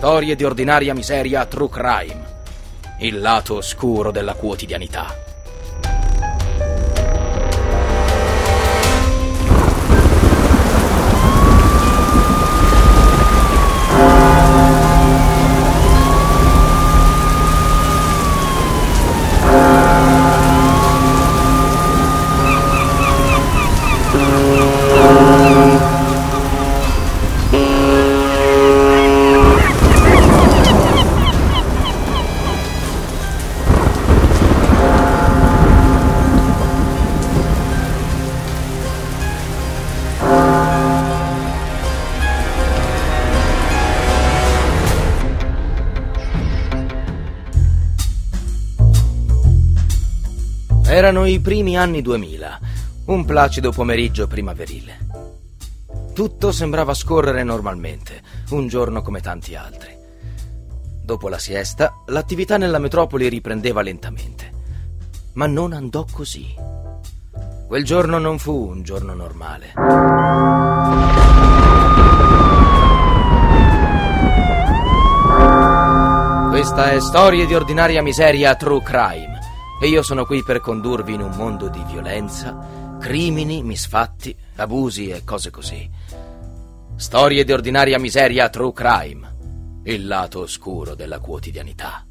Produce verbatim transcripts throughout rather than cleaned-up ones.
Storie di ordinaria miseria True Crime. Il lato oscuro della quotidianità. Erano i primi anni duemila, un placido pomeriggio primaverile. Tutto sembrava scorrere normalmente, un giorno come tanti altri. Dopo la siesta, l'attività nella metropoli riprendeva lentamente. Ma non andò così. Quel giorno non fu un giorno normale. Questa è Storie di ordinaria miseria True Crime. E io sono qui per condurvi in un mondo di violenza, crimini, misfatti, abusi e cose così. Storie di ordinaria miseria True Crime. Il lato oscuro della quotidianità.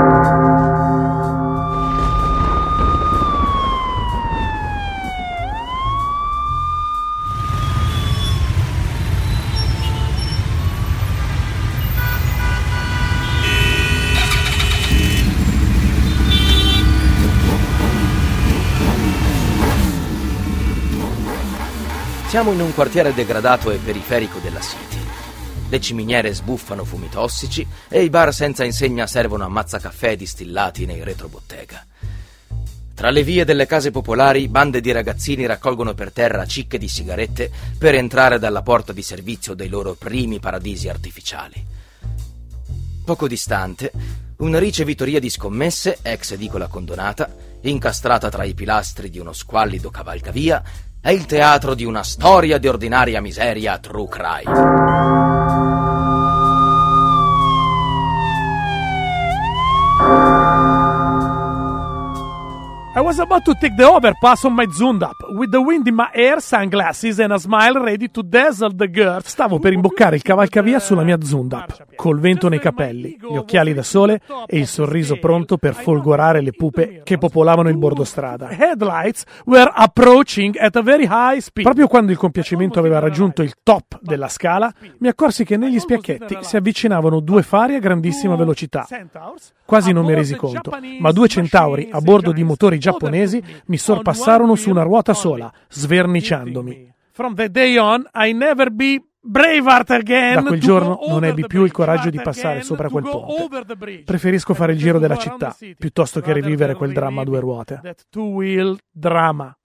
Siamo in un quartiere degradato e periferico della City. Le ciminiere sbuffano fumi tossici e i bar senza insegna servono ammazzacaffè distillati nei retrobottega. Tra le vie delle case popolari, bande di ragazzini raccolgono per terra cicche di sigarette per entrare dalla porta di servizio dei loro primi paradisi artificiali. Poco distante, una ricevitoria di scommesse, ex edicola condonata, incastrata tra i pilastri di uno squallido cavalcavia, è il teatro di una storia di ordinaria miseria True Crime. I was about to take the overpass on my zoomed up, with the wind in my hair, sunglasses and a smile ready to dazzle the girls. Stavo per imboccare il cavalcavia sulla mia zoomed up, col vento nei capelli, gli occhiali da sole e il sorriso pronto per folgorare le pupe che popolavano il bordostrada. Headlights were approaching at a very high speed. Proprio quando il compiacimento aveva raggiunto il top della scala, mi accorsi che negli spiacchetti si avvicinavano due fari a grandissima velocità. Quasi non mi resi conto, ma due centauri a bordo di motori giapponesi mi sorpassarono su una ruota sola, sverniciandomi. From that day on, I never be Braveheart again. Da quel giorno non ebbi più il coraggio di passare sopra quel ponte. Preferisco fare il giro della città piuttosto che rivivere quel dramma a due ruote. That two-wheel drama.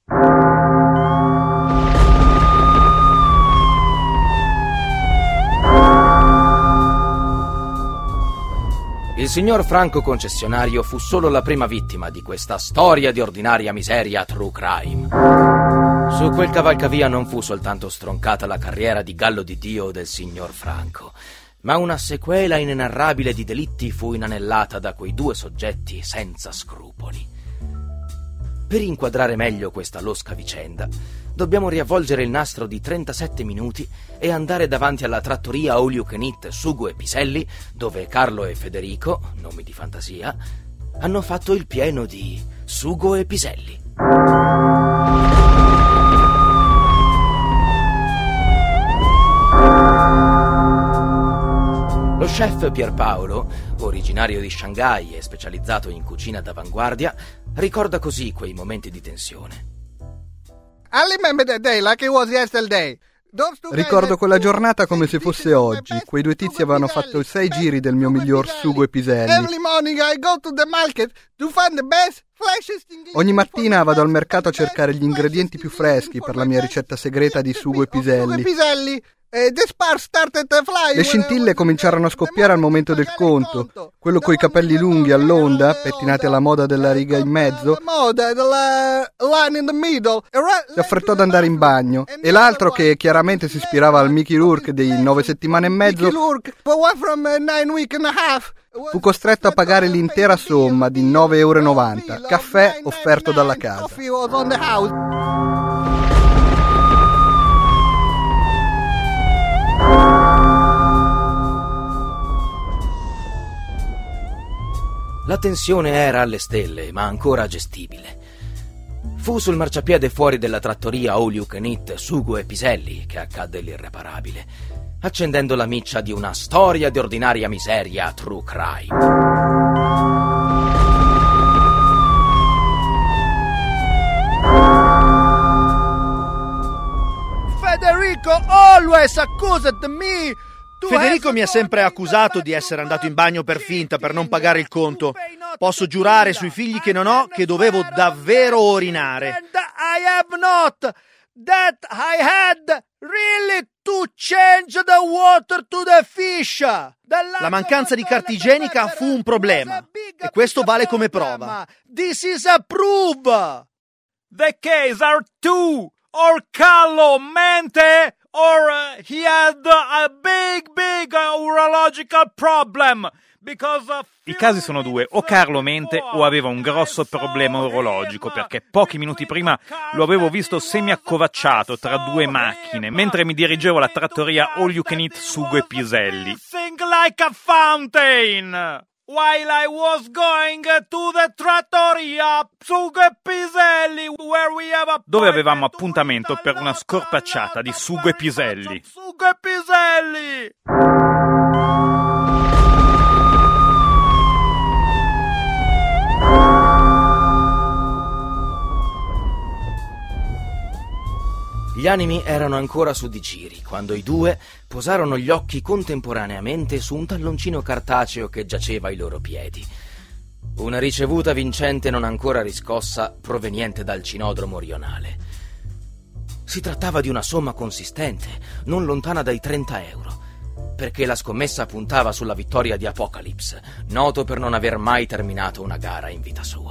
Il signor Franco concessionario fu solo la prima vittima di questa storia di ordinaria miseria True Crime. Su quel cavalcavia non fu soltanto stroncata la carriera di gallo di Dio del signor Franco, ma una sequela inenarrabile di delitti fu inanellata da quei due soggetti senza scrupoli. Per inquadrare meglio questa losca vicenda, dobbiamo riavvolgere il nastro di trentasette minuti e andare davanti alla trattoria All You Can Eat Sugo e Piselli, dove Carlo e Federico, nomi di fantasia, hanno fatto il pieno di sugo e piselli. Lo chef Pierpaolo, originario di Shanghai e specializzato in cucina d'avanguardia, ricorda così quei momenti di tensione. Ricordo quella giornata come se fosse oggi. Quei due tizi avevano fatto sei giri del mio miglior sugo e piselli. Ogni mattina vado al mercato a cercare gli ingredienti più freschi per la mia ricetta segreta di sugo e piselli. Le scintille cominciarono a scoppiare al momento del conto. Quello coi capelli lunghi all'onda, pettinati alla moda della riga in mezzo, si affrettò ad andare in bagno, e l'altro, che chiaramente si ispirava al Mickey Rourke dei nove settimane e mezzo, fu costretto a pagare l'intera somma di nove euro e novanta, caffè offerto dalla casa. La tensione era alle stelle, ma ancora gestibile. Fu sul marciapiede fuori della trattoria All You Can Eat Sugo e Piselli che accadde l'irreparabile, accendendo la miccia di una storia di ordinaria miseria true crime. Federico always accused me. Federico mi ha sempre accusato di essere andato in bagno per finta, per non pagare il conto. Posso giurare sui figli che non ho che dovevo davvero orinare. And I have not. That I had really to change the water to the fish. La mancanza di carta igienica fu un problema, e questo vale come prova. This is a proof. The case are two. Or Carlo mente, or uh, he had uh, a big, big uh, urological problem. Because, uh, I casi sono due, o Carlo mente o aveva un grosso problema urologico, perché pochi minuti prima lo avevo visto semi-accovacciato tra due macchine, mentre mi dirigevo alla trattoria All You Can Eat Sugo e Piselli. Sing like a fountain! While I was going to the trattoria Sugo e Piselli, where we have a dove avevamo appuntamento per una scorpacciata di Sugo e Piselli. Sugo e Piselli! Gli animi erano ancora su di giri quando i due posarono gli occhi contemporaneamente su un talloncino cartaceo che giaceva ai loro piedi. Una ricevuta vincente non ancora riscossa proveniente dal cinodromo rionale. Si trattava di una somma consistente, non lontana dai trenta euro, perché la scommessa puntava sulla vittoria di Apocalypse, noto per non aver mai terminato una gara in vita sua.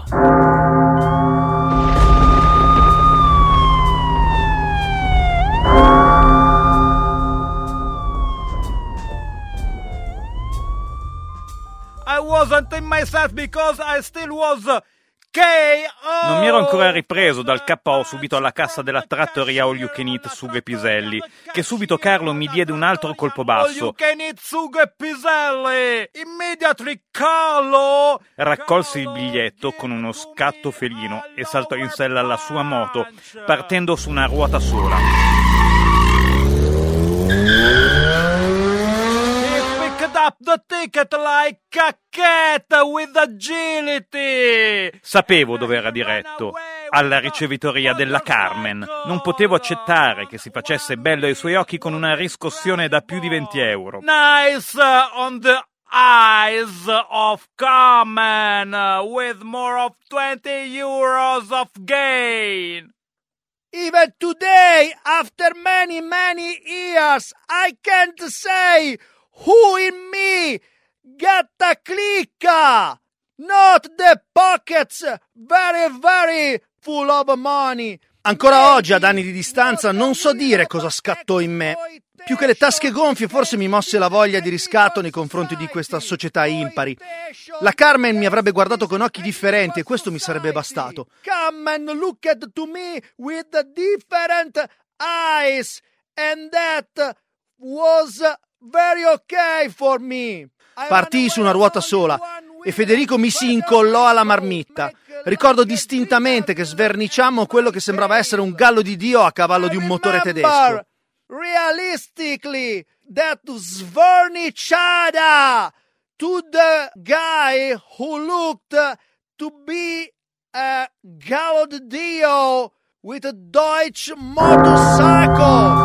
I wasn't in myself because I still was K O. Non mi ero ancora ripreso dal K O subito alla cassa della trattoria All You Can Eat Sugo e Piselli, che subito Carlo mi diede un altro colpo basso. All You Can Eat Sugo e Piselli! Immediately, Carlo! Raccolse il biglietto con uno scatto felino e saltò in sella alla sua moto, partendo su una ruota sola. Up the ticket like a cat with agility. Sapevo dove era diretto, alla ricevitoria della Carmen. Non potevo accettare che si facesse bello ai suoi occhi con una riscossione da più di venti euro. Nice on the eyes of Carmen with more of twenty euros of gain. Even today, after many, many years, I can't say who in me got a clicca, not the pockets very, very full of money. Ancora oggi, ad anni di distanza, non so dire cosa scattò in me. Più che le tasche gonfie, forse mi mosse la voglia di riscatto nei confronti di questa società impari. La Carmen mi avrebbe guardato con occhi differenti e questo mi sarebbe bastato. Come and look at to me with different eyes, and that was very okay for me. Partii su una ruota sola e Federico mi si incollò alla marmitta. Ricordo distintamente che sverniciammo quello che sembrava essere un gallo di Dio a cavallo di un motore tedesco. Realistically, that sverniciada to the guy who looked to be a gallo di Dio with a Deutsche motorcycle.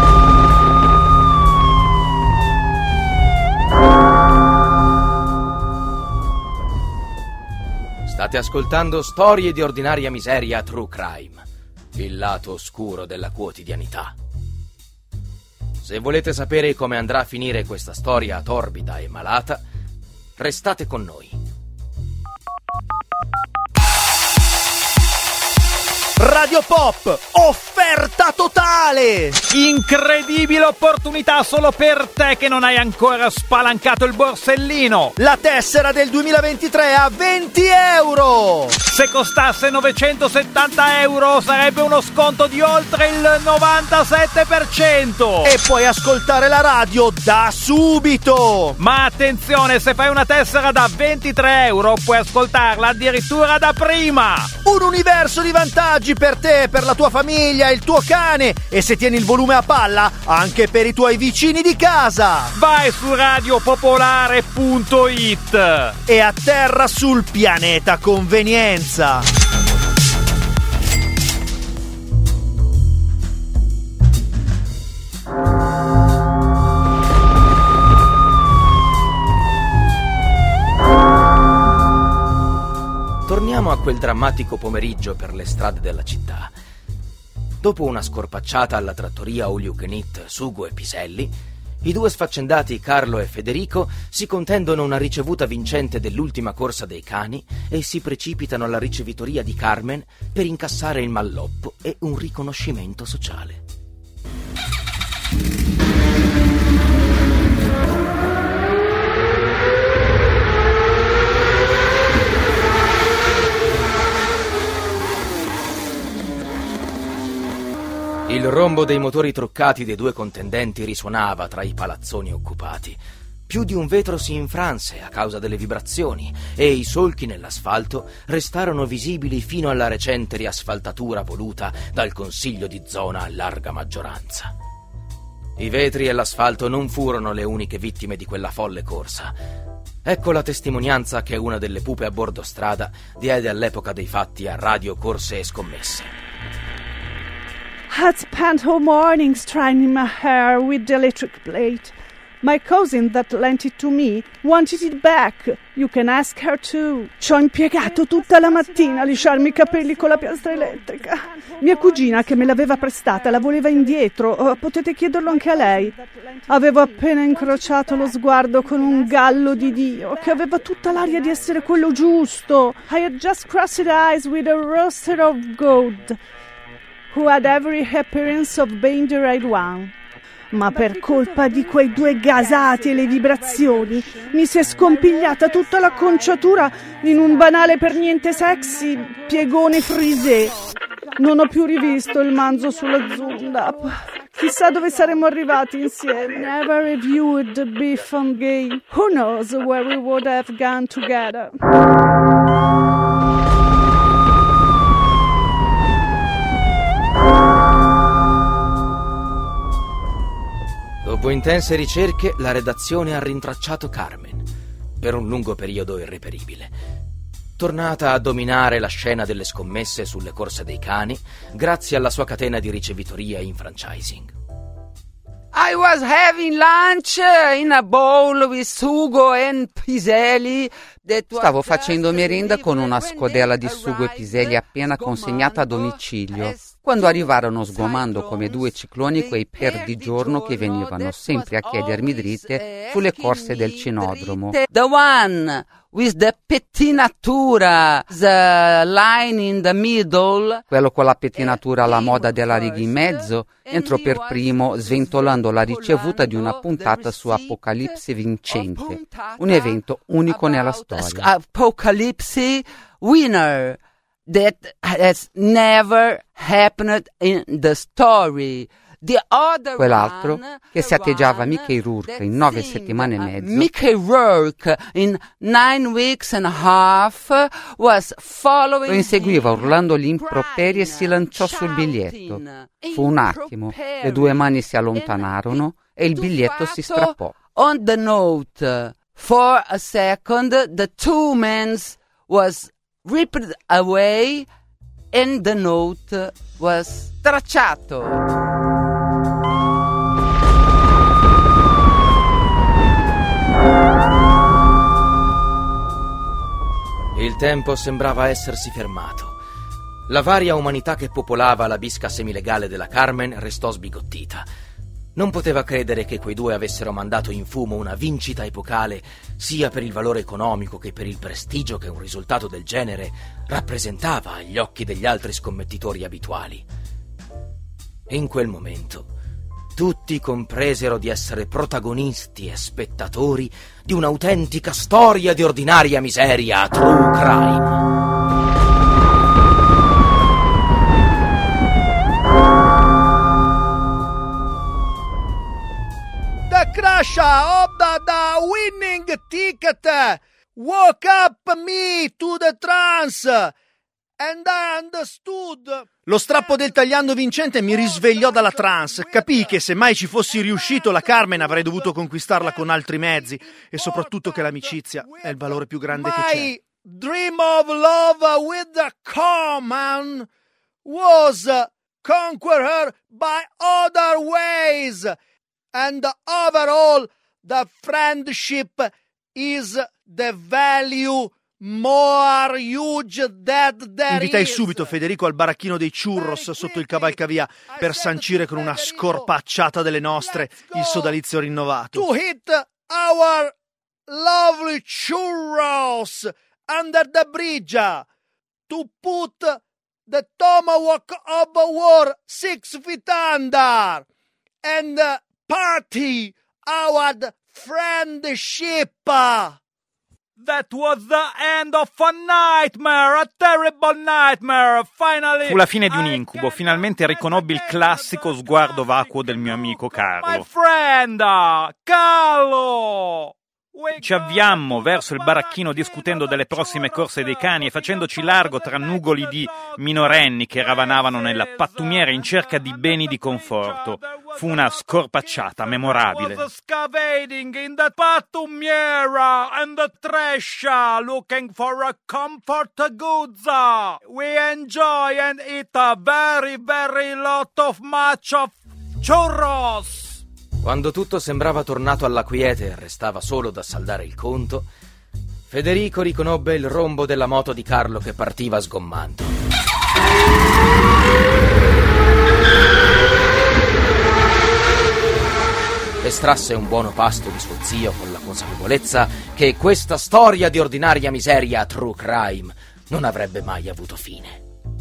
State ascoltando Storie di ordinaria miseria true crime, il lato oscuro della quotidianità. Se volete sapere come andrà a finire questa storia torbida e malata, restate con noi. Radio Pop, offerta totale! Incredibile opportunità solo per te che non hai ancora spalancato il borsellino! La tessera del duemilaventitré a venti euro! Se costasse novecentosettanta euro sarebbe uno sconto di oltre il novantasette per cento! E puoi ascoltare la radio da subito! Ma attenzione, se fai una tessera da ventitré euro puoi ascoltarla addirittura da prima! Un universo di vantaggi per te, per la tua famiglia, il tuo cane e se tieni il volume a palla anche per i tuoi vicini di casa. Vai su radiopopolare punto it e atterra sul pianeta convenienza. Torniamo a quel drammatico pomeriggio per le strade della città. Dopo una scorpacciata alla trattoria All You Can Eat, sugo e piselli, i due sfaccendati Carlo e Federico si contendono una ricevuta vincente dell'ultima corsa dei cani e si precipitano alla ricevitoria di Carmen per incassare il malloppo e un riconoscimento sociale. Il rombo dei motori truccati dei due contendenti risuonava tra i palazzoni occupati. Più di un vetro si infranse a causa delle vibrazioni e i solchi nell'asfalto restarono visibili fino alla recente riasfaltatura voluta dal Consiglio di zona a larga maggioranza. I vetri e l'asfalto non furono le uniche vittime di quella folle corsa. Ecco la testimonianza che una delle pupe a bordo strada diede all'epoca dei fatti a Radio Corse e Scommesse. I'd spent all morning straining my hair with the electric plate. My cousin that lent it to me wanted it back. You can ask her too. Ci ho impiegato tutta la mattina a lisciarmi i capelli con la piastra elettrica. Mia cugina che me l'aveva prestata la voleva indietro. Oh, potete chiederlo anche a lei. Avevo appena incrociato lo sguardo con un gallo di Dio che aveva tutta l'aria di essere quello giusto. I had just crossed eyes with a roaster of gold who had every appearance of being the right one. Ma per colpa di quei due gasati e le vibrazioni mi si è scompigliata tutta l'acconciatura in un banale per niente sexy piegone frisé. Non ho più rivisto il manzo sulla Zundap. Chissà dove saremmo arrivati insieme. Never reviewed the beef on game. Who knows where we would have gone together. Dopo intense ricerche, la redazione ha rintracciato Carmen, per un lungo periodo irreperibile. Tornata a dominare la scena delle scommesse sulle corse dei cani, grazie alla sua catena di ricevitoria in franchising. I was having lunch in a bowl with sugo and piselli. Stavo facendo merenda con una scodella di sugo e piselli appena consegnata a domicilio, quando arrivarono sgomando come due cicloni quei perdigiorno che venivano sempre a chiedermi dritte sulle corse del cinodromo. The one with the pettinatura, the line in the middle. Quello con la pettinatura alla moda della riga in mezzo entrò per primo sventolando la ricevuta di una puntata su Apocalisse Vincente, un evento unico nella storia. Apocalypse winner that has never happened in the story. The other Quell'altro one, che si atteggiava Mickey Rourke in nove settimane e mezzo. Mickey Rourke in nine weeks and a half was following. Lo inseguiva urlando gli improperi e si lanciò sul biglietto. Fu un attimo, le due mani si allontanarono e il biglietto si strappò. On the note, for a second, the two men was ripped away and the note was stracciato. Il tempo sembrava essersi fermato. La varia umanità che popolava la bisca semilegale della Carmen restò sbigottita. Non poteva credere che quei due avessero mandato in fumo una vincita epocale, sia per il valore economico che per il prestigio che un risultato del genere rappresentava agli occhi degli altri scommettitori abituali. In quel momento tutti compresero di essere protagonisti e spettatori di un'autentica storia di ordinaria miseria, true crime. The crusher of the, the winning ticket woke up me to the trance and I understood. Lo strappo del tagliando vincente mi risvegliò dalla trance. Capii che se mai ci fossi riuscito la Carmen avrei dovuto conquistarla con altri mezzi e soprattutto che l'amicizia è il valore più grande che c'è. My dream of love with the Carmen was conquered by other ways. And overall, the friendship is the value more huge that there Invitai is. subito Federico al baracchino dei churros sotto il cavalcavia per sancire con una scorpacciata delle nostre il sodalizio rinnovato. To hit our lovely churros under the bridge, to put the tomahawk of war six feet under, and uh, party our friendship. That was the end of a nightmare, a terrible nightmare. Finally. Fu la fine di un incubo. Finalmente riconobbi il classico sguardo vacuo del mio amico Carlo. My friend, Carlo. Ci avviammo verso il baracchino discutendo delle prossime corse dei cani e facendoci largo tra nugoli di minorenni che ravanavano nella pattumiera in cerca di beni di conforto. Fu una scorpacciata memorabile. Scavating in the pattumiera and the trash looking for a comfort goods. We enjoy and eat a very very lot of much of churros. Quando tutto sembrava tornato alla quiete e restava solo da saldare il conto, Federico riconobbe il rombo della moto di Carlo che partiva sgommando. Estrasse un buono pasto di suo zio con la consapevolezza che questa storia di ordinaria miseria true crime non avrebbe mai avuto fine.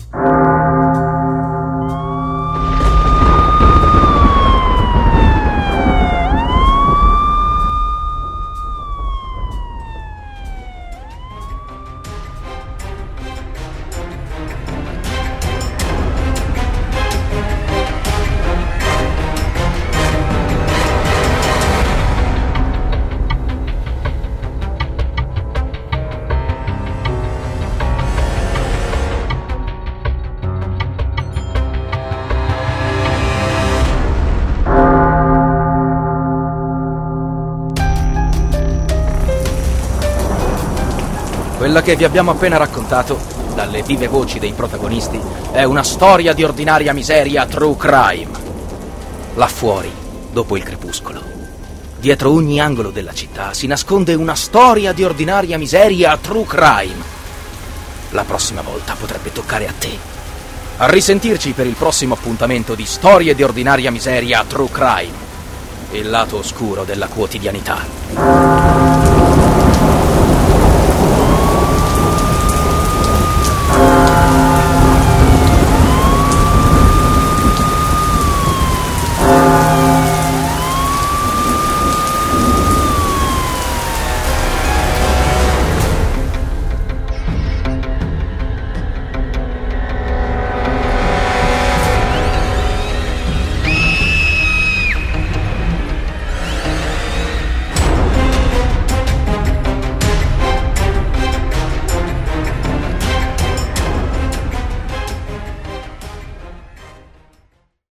Quella che vi abbiamo appena raccontato, dalle vive voci dei protagonisti, è una storia di ordinaria miseria true crime. Là fuori, dopo il crepuscolo, dietro ogni angolo della città, si nasconde una storia di ordinaria miseria true crime. La prossima volta potrebbe toccare a te. A risentirci per il prossimo appuntamento di Storie di ordinaria miseria true crime, il lato oscuro della quotidianità.